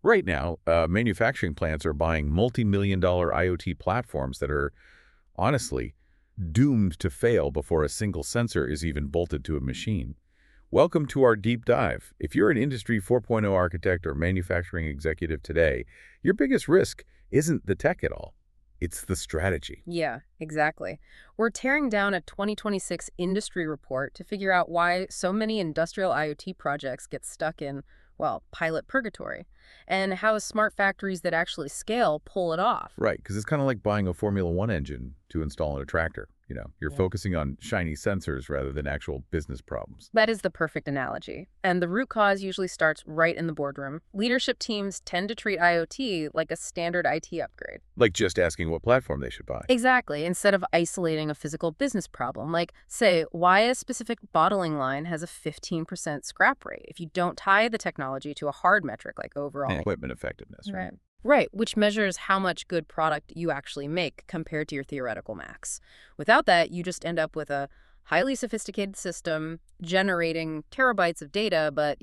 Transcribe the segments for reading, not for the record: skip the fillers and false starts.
Right now, manufacturing plants are buying multi-million-dollar IoT platforms that are, honestly, doomed to fail before a single sensor is even bolted to a machine. Welcome to our deep dive. If you're an Industry 4.0 architect or manufacturing executive today, your biggest risk isn't the tech at all. It's the strategy. Yeah, exactly. We're tearing down a 2026 industry report to figure out why so many industrial IoT projects get stuck in, well, pilot purgatory, and how smart factories that actually scale pull it off. Right, because it's kind of like buying a Formula One engine to install in a tractor. You're Yeah. focusing on shiny sensors rather than actual business problems. That is the perfect analogy. And the root cause usually starts right in the boardroom. Leadership teams tend to treat IoT like a standard IT upgrade. Like just asking what platform they should buy. Exactly, instead of isolating a physical business problem, like, say, why a specific bottling line has a 15% scrap rate if you don't tie the technology to a hard metric like overall. And equipment effectiveness, right? Right. Right, which measures how much good product you actually make compared to your theoretical max. Without that, you just end up with a highly sophisticated system generating terabytes of data, but,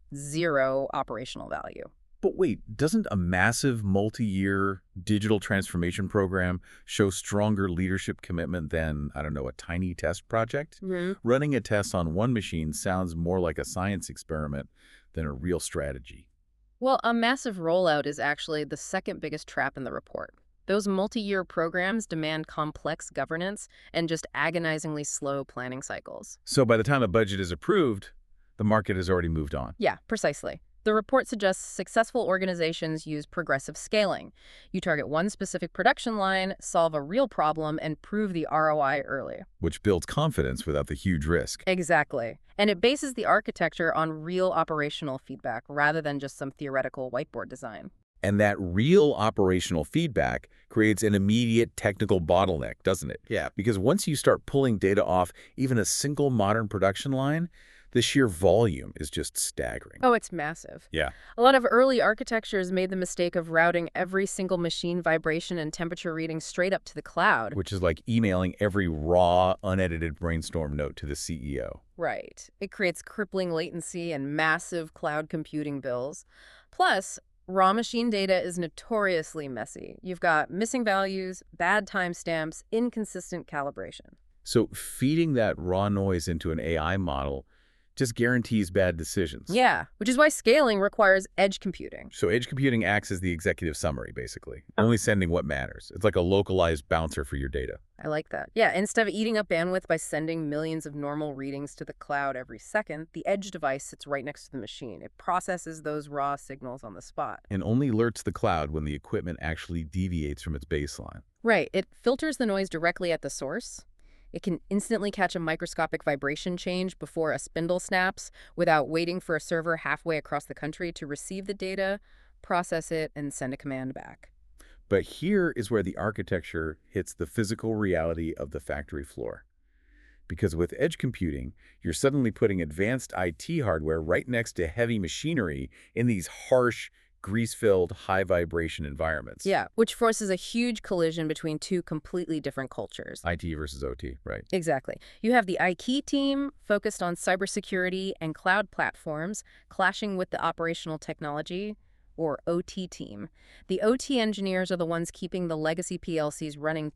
zero operational value. But wait, doesn't a massive multi-year digital transformation program show stronger leadership commitment than, I don't know, a tiny test project? Running a test on one machine sounds more like a science experiment than a real strategy. Well, a massive rollout is actually the second biggest trap in the report. Those multi-year programs demand complex governance and just agonizingly slow planning cycles. So by the time a budget is approved, the market has already moved on. Yeah, precisely. The report suggests successful organizations use progressive scaling. You target one specific production line, solve a real problem, and prove the ROI early. Which builds confidence without the huge risk. Exactly. And it bases the architecture on real operational feedback rather than just some theoretical whiteboard design. And that real operational feedback creates an immediate technical bottleneck, doesn't it? Yeah. Because once you start pulling data off even a single modern production line, the sheer volume is just staggering. Oh, it's massive. Yeah. A lot of early architectures made the mistake of routing every single machine vibration and temperature reading straight up to the cloud. Which is like emailing every raw, unedited brainstorm note to the CEO. Right. It creates crippling latency and massive cloud computing bills. Plus, raw machine data is notoriously messy. You've got missing values, bad timestamps, inconsistent calibration. So feeding that raw noise into an AI model just guarantees bad decisions. Yeah, which is why scaling requires edge computing. So edge computing acts as the executive summary, basically, only sending what matters. It's like a localized bouncer for your data. I like that. Yeah, instead of eating up bandwidth by sending millions of normal readings to the cloud every second, the edge device sits right next to the machine. It processes those raw signals on the spot. And only alerts the cloud when the equipment actually deviates from its baseline. Right. It filters the noise directly at the source. It can instantly catch a microscopic vibration change before a spindle snaps without waiting for a server halfway across the country to receive the data, process it, and send a command back. But here is where the architecture hits the physical reality of the factory floor. Because with edge computing, you're suddenly putting advanced IT hardware right next to heavy machinery in these harsh, grease-filled, high-vibration environments. Yeah, which forces a huge collision between two completely different cultures. IT versus OT, right? Exactly. You have the IT team focused on cybersecurity and cloud platforms clashing with the operational technology, or OT team. The OT engineers are the ones keeping the legacy PLCs running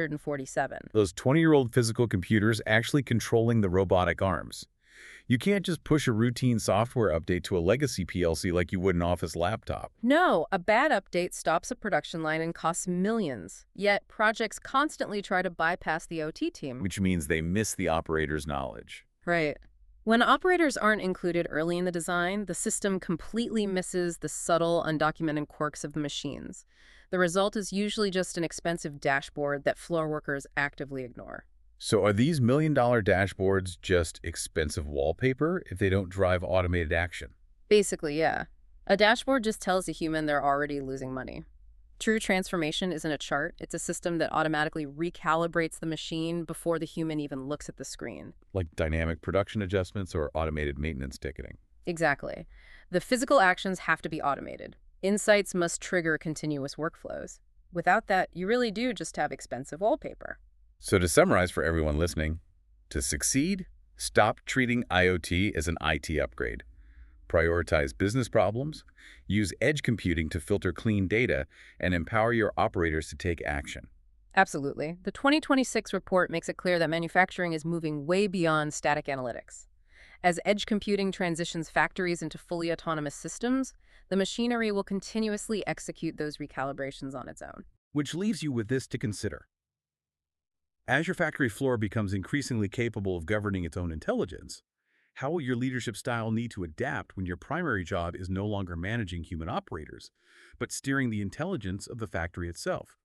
247. Those 20-year-old physical computers actually controlling the robotic arms. You can't just push a routine software update to a legacy PLC like you would an office laptop. No, a bad update stops a production line and costs millions. Yet projects constantly try to bypass the OT team. Which means they miss the operator's knowledge. Right. When operators aren't included early in the design, the system completely misses the subtle, undocumented quirks of the machines. The result is usually just an expensive dashboard that floor workers actively ignore. So are these million-dollar dashboards just expensive wallpaper if they don't drive automated action? Basically, yeah. A dashboard just tells a human they're already losing money. True transformation isn't a chart. It's a system that automatically recalibrates the machine before the human even looks at the screen. Like dynamic production adjustments or automated maintenance ticketing. Exactly. The physical actions have to be automated. Insights must trigger continuous workflows. Without that, you really do just have expensive wallpaper. So to summarize for everyone listening, to succeed, stop treating IoT as an IT upgrade. Prioritize business problems, use edge computing to filter clean data, and empower your operators to take action. Absolutely. The 2026 report makes it clear that manufacturing is moving way beyond static analytics. As edge computing transitions factories into fully autonomous systems, the machinery will continuously execute those recalibrations on its own. Which leaves you with this to consider. As your factory floor becomes increasingly capable of governing its own intelligence, how will your leadership style need to adapt when your primary job is no longer managing human operators, but steering the intelligence of the factory itself?